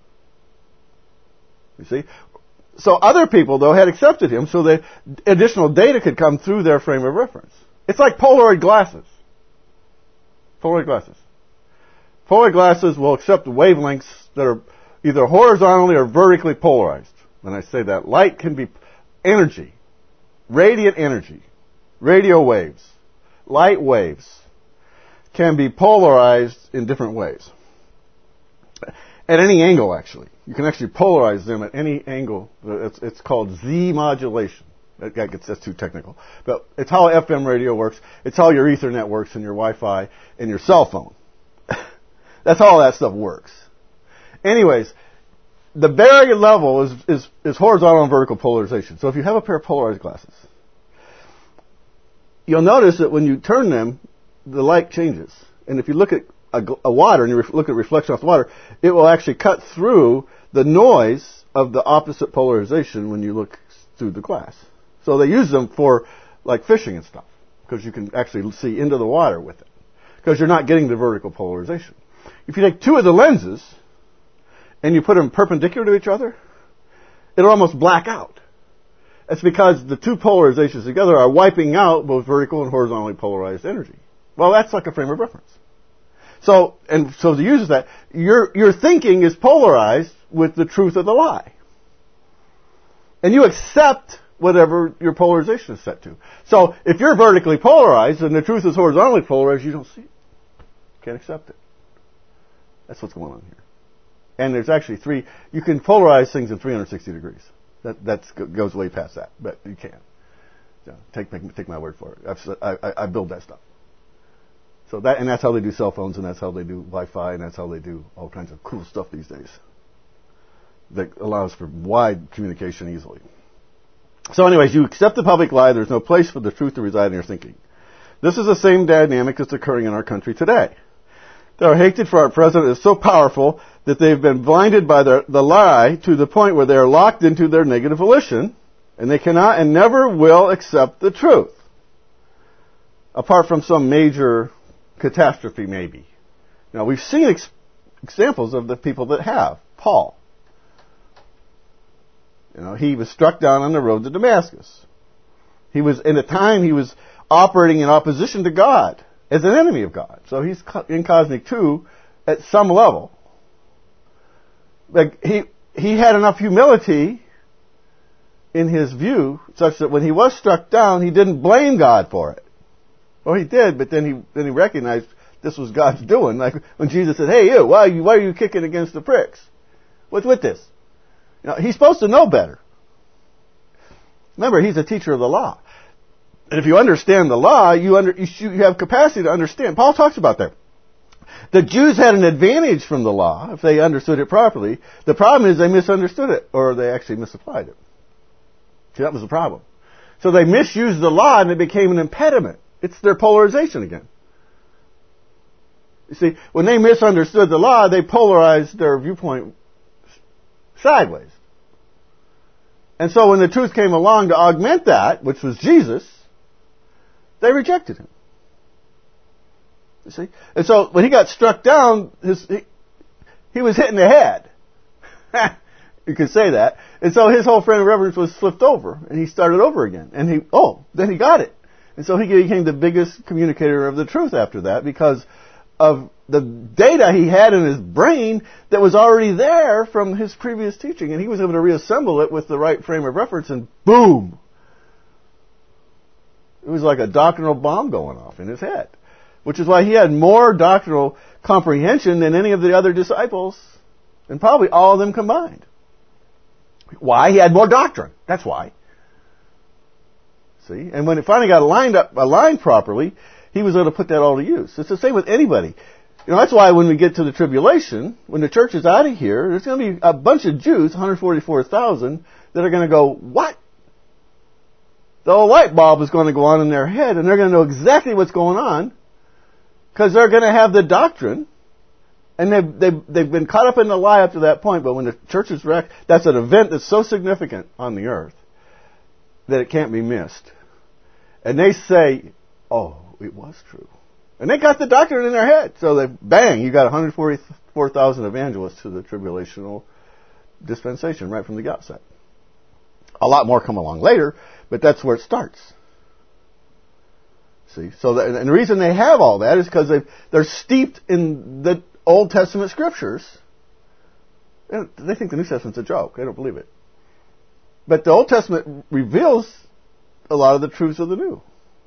You see? So other people, though, had accepted him, so that additional data could come through their frame of reference. It's like Polaroid glasses. Polaroid glasses. Polaroid glasses will accept wavelengths that are either horizontally or vertically polarized. When I say that, light can be energy, radiant energy, radio waves, light waves can be polarized in different ways. At any angle, actually. You can actually polarize them at any angle. It's, it's called Z modulation. That gets, that's too technical. But it's how F M radio works. It's how your Ethernet works and your Wi-Fi and your cell phone. That's how all that stuff works. Anyways, the barrier level is, is, is horizontal and vertical polarization. So if you have a pair of polarized glasses, you'll notice that when you turn them, the light changes. And if you look at a, a water and you ref, look at reflection off the water, it will actually cut through the noise of the opposite polarization when you look through the glass. So they use them for like fishing and stuff because you can actually see into the water with it because you're not getting the vertical polarization. If you take two of the lenses and you put them perpendicular to each other, it'll almost black out. It's because the two polarizations together are wiping out both vertical and horizontally polarized energy. Well, that's like a frame of reference. So, and so to use that, your, your thinking is polarized with the truth of the lie. And you accept whatever your polarization is set to. So, if you're vertically polarized and the truth is horizontally polarized, you don't see it. Can't accept it. That's what's going on here. And there's actually three, you can polarize things in three hundred sixty degrees. That that's, goes way past that, but you can. So take, take my word for it. I've, I, I build that stuff. So that, and that's how they do cell phones, and that's how they do Wi-Fi, and that's how they do all kinds of cool stuff these days. That allows for wide communication easily. So anyways, you accept the public lie, there's no place for the truth to reside in your thinking. This is the same dynamic that's occurring in our country today. Their hatred for our president is so powerful that they've been blinded by the, the lie to the point where they are locked into their negative volition, and they cannot and never will accept the truth. Apart from some major catastrophe, maybe. Now, we've seen ex- examples of the people that have. Paul. You know, he was struck down on the road to Damascus. He was, in a time, he was operating in opposition to God, as an enemy of God. So he's in cosmic two at some level. Like he, he had enough humility in his view, such that when he was struck down, he didn't blame God for it. Well, he did, but then he then he recognized this was God's doing. Like when Jesus said, "Hey, you, why are you why are you kicking against the pricks? What's with this?" You know, he's supposed to know better. Remember, he's a teacher of the law, and if you understand the law, you under you, should, you have capacity to understand. Paul talks about that. The Jews had an advantage from the law if they understood it properly. The problem is they misunderstood it, or they actually misapplied it. See, that was the problem. So they misused the law, and it became an impediment. It's their polarization again. You see, when they misunderstood the law, they polarized their viewpoint sideways. And so when the truth came along to augment that, which was Jesus, they rejected him. You see? And so when he got struck down, his, he, he was hit in the head. You could say that. And so his whole frame of reference was flipped over, and he started over again. And he, oh, then he got it. And so he became the biggest communicator of the truth after that because of the data he had in his brain that was already there from his previous teaching. And he was able to reassemble it with the right frame of reference, and boom! It was like a doctrinal bomb going off in his head. Which is why he had more doctrinal comprehension than any of the other disciples, and probably all of them combined. Why? He had more doctrine. That's why. See? And when it finally got aligned up, aligned properly, he was able to put that all to use. It's the same with anybody. You know, that's why when we get to the tribulation, when the church is out of here, there's going to be a bunch of Jews, one hundred forty-four thousand, that are going to go, what? The old light bulb is going to go on in their head, and they're going to know exactly what's going on, because they're going to have the doctrine, and they've, they've, they've been caught up in the lie up to that point, but when the church is wrecked, that's an event that's so significant on the earth that it can't be missed. And they say, oh, it was true. And they got the doctrine in their head. So they, bang, you got one hundred forty-four thousand evangelists to the tribulational dispensation right from the outset. A lot more come along later, but that's where it starts. See, so that, and the reason they have all that is because they they're steeped in the Old Testament scriptures. They think the New Testament's a joke. They don't believe it. But the Old Testament reveals a lot of the truths of the New.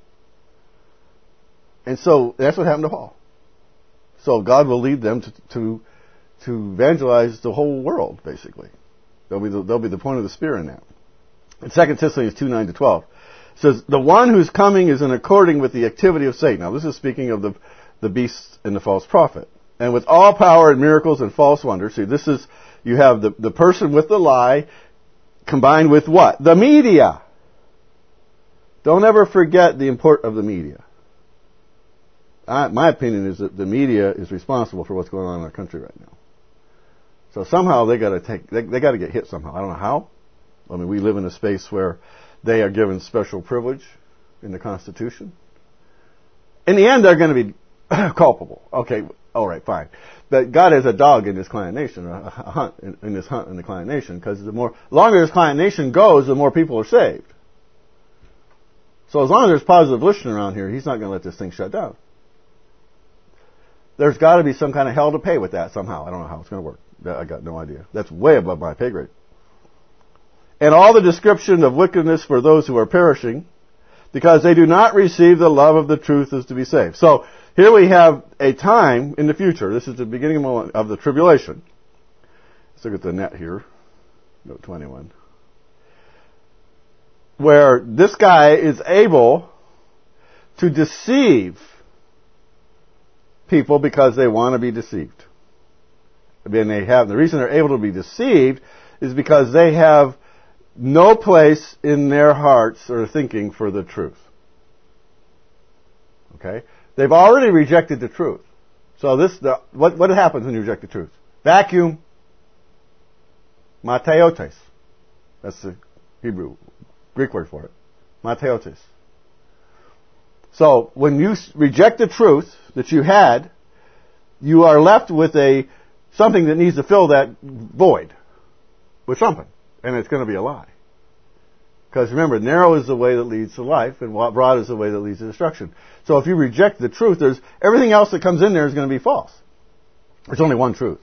And so that's what happened to Paul. So God will lead them to to, to evangelize the whole world, basically. They'll be the, they'll be the point of the spear in that. In Second Thessalonians two, nine to twelve, it says, the one who's coming is in according with the activity of Satan. Now this is speaking of the, the beast and the false prophet. And with all power and miracles and false wonders. See, this is, you have the, the person with the lie combined with what? The media. Don't ever forget the import of the media. I, my opinion is that the media is responsible for what's going on in our country right now. So somehow they got to take, they, they got to get hit somehow. I don't know how. I mean, we live in a space where they are given special privilege in the Constitution. In the end, they're going to be culpable. Okay, all right, fine. But God has a dog in this client nation, a hunt in, in this hunt in the client nation, because the more longer this client nation goes, the more people are saved. So as long as there's positive volition around here, he's not going to let this thing shut down. There's got to be some kind of hell to pay with that somehow. I don't know how it's going to work. I got no idea. That's way above my pay grade. And all the description of wickedness for those who are perishing, because they do not receive the love of the truth is to be saved. So here we have a time in the future. This is the beginning of the tribulation. Let's look at the net here. Note twenty-one. Where this guy is able to deceive people because they want to be deceived. I mean, they have, the reason they're able to be deceived is because they have no place in their hearts or thinking for the truth. Okay? They've already rejected the truth. So this, the, what, what happens when you reject the truth? Vacuum. Mateotes. That's the Hebrew, Greek word for it. Mateotes. So when you reject the truth that you had, you are left with a something that needs to fill that void with something, and it's going to be a lie. Because remember, narrow is the way that leads to life, and broad is the way that leads to destruction. So if you reject the truth, there's everything else that comes in there is going to be false. There's only one truth.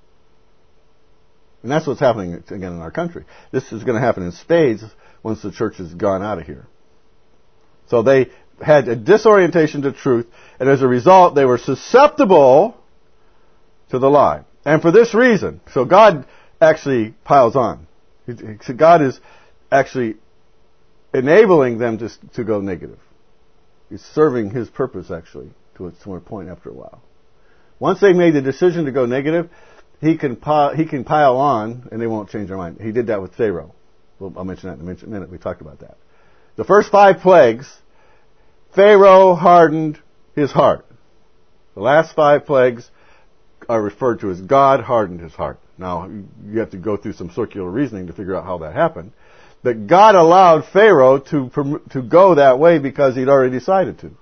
And that's what's happening again in our country. This is going to happen in spades once the church has gone out of here. So they had a disorientation to truth, and as a result, they were susceptible to the lie. And for this reason, so God actually piles on. God is actually enabling them to, to go negative. He's serving His purpose, actually, to a, to a point after a while. Once they made the decision to go negative, He can pile, he can pile on, and they won't change their mind. He did that with Pharaoh. Well, I'll mention that in a minute. We talked about that. The first five plagues, Pharaoh hardened his heart. The last five plagues are referred to as God hardened his heart. Now, you have to go through some circular reasoning to figure out how that happened. But God allowed Pharaoh to, to go that way because he'd already decided to.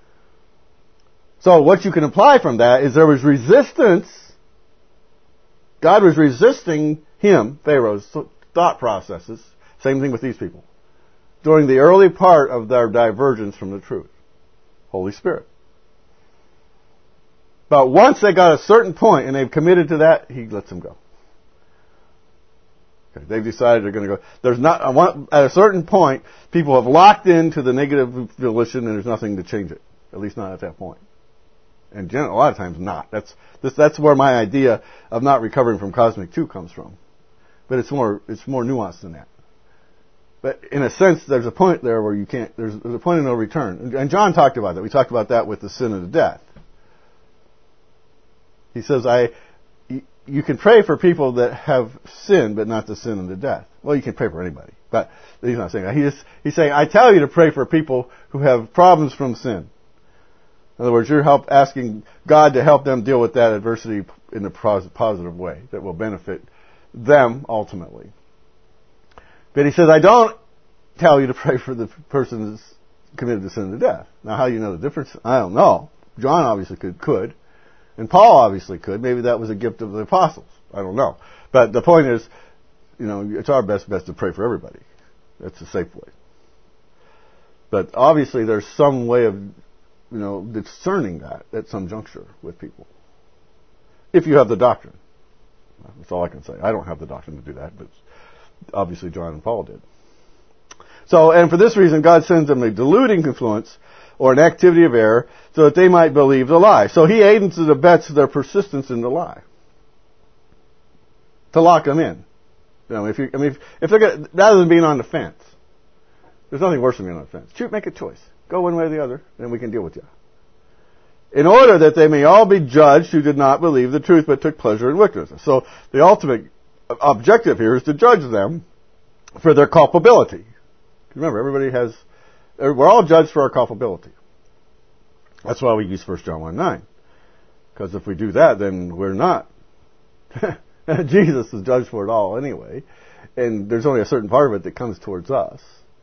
So what you can imply from that is there was resistance. God was resisting him, Pharaoh's thought processes. Same thing with these people. During the early part of their divergence from the truth. Holy Spirit. But once they got a certain point and they've committed to that, He lets them go. Okay, they've decided they're going to go. There's not, I want, at a certain point, people have locked into the negative volition and there's nothing to change it. At least not at that point. And a lot of times not. That's this, that's where my idea of not recovering from cosmic two comes from. But it's more it's more nuanced than that. But in a sense, there's a point there where you can't. There's, there's a point of no return. And John talked about that. We talked about that with the sin and the death. He says, "I, you can pray for people that have sin, but not the sin and the death." Well, you can pray for anybody, but he's not saying that. He just, he's saying, "I tell you to pray for people who have problems from sin." In other words, you're help asking God to help them deal with that adversity in a positive way that will benefit them ultimately. But he says, I don't tell you to pray for the person that's committed to sin to death. Now, how do you know the difference? I don't know. John obviously could, could. And Paul obviously could. Maybe that was a gift of the apostles. I don't know. But the point is, you know, it's our best bet to pray for everybody. That's a safe way. But obviously there's some way of, you know, discerning that at some juncture with people. If you have the doctrine. That's all I can say. I don't have the doctrine to do that, but obviously John and Paul did. So, and for this reason, God sends them a deluding influence or an activity of error so that they might believe the lie. So He aids and abets their persistence in the lie. To lock them in. You know, if you, I mean, if, if they're gonna, rather than being on the fence. There's nothing worse than being on the fence. Choose, make a choice. Go one way or the other, and we can deal with you. In order that they may all be judged who did not believe the truth but took pleasure in wickedness. So the ultimate objective here is to judge them for their culpability. Remember, everybody has, we're all judged for our culpability. That's why we use First John one nine. Because if we do that, then we're not. Jesus is judged for it all anyway. And there's only a certain part of it that comes towards us.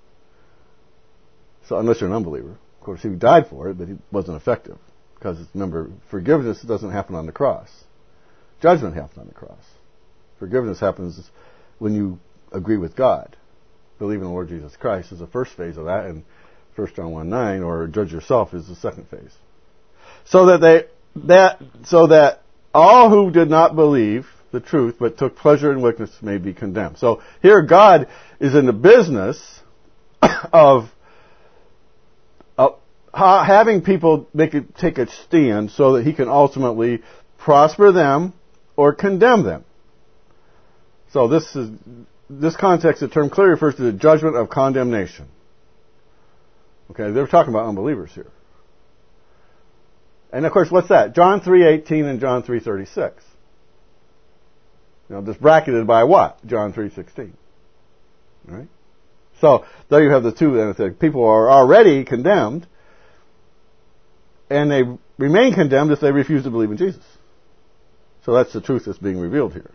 So unless you're an unbeliever. Of course, He died for it, but He wasn't effective. Because remember, forgiveness doesn't happen on the cross. Judgment happens on the cross. Forgiveness happens when you agree with God. Believe in the Lord Jesus Christ is the first phase of that, and First John one nine, or judge yourself is the second phase. So that they that so that all who did not believe the truth but took pleasure in wickedness may be condemned. So here God is in the business of uh, having people make it, take a stand so that he can ultimately prosper them or condemn them. So this is this context, the term clearly refers to the judgment of condemnation. Okay, they're talking about unbelievers here. And of course, what's that? John three eighteen and John three thirty-six. You know, just bracketed by what? John three sixteen. Right? So, there you have the two. Then people are already condemned, and they remain condemned if they refuse to believe in Jesus. So that's the truth that's being revealed here.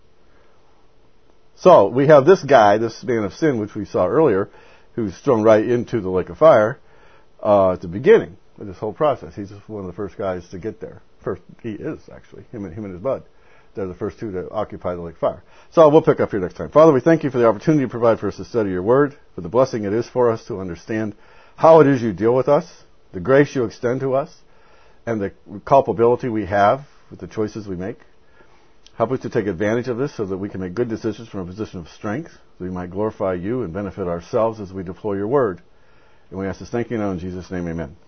So, we have this guy, this man of sin, which we saw earlier, who's thrown right into the lake of fire uh, at the beginning of this whole process. He's just one of the first guys to get there. First, he is, actually, him and, him and his bud. They're the first two to occupy the lake of fire. So we'll pick up here next time. Father, we thank you for the opportunity you provide for us to study your word, for the blessing it is for us to understand how it is you deal with us, the grace you extend to us, and the culpability we have with the choices we make. Help us to take advantage of this so that we can make good decisions from a position of strength, so we might glorify you and benefit ourselves as we deploy your word. And we ask this thank you now in Jesus' name, amen.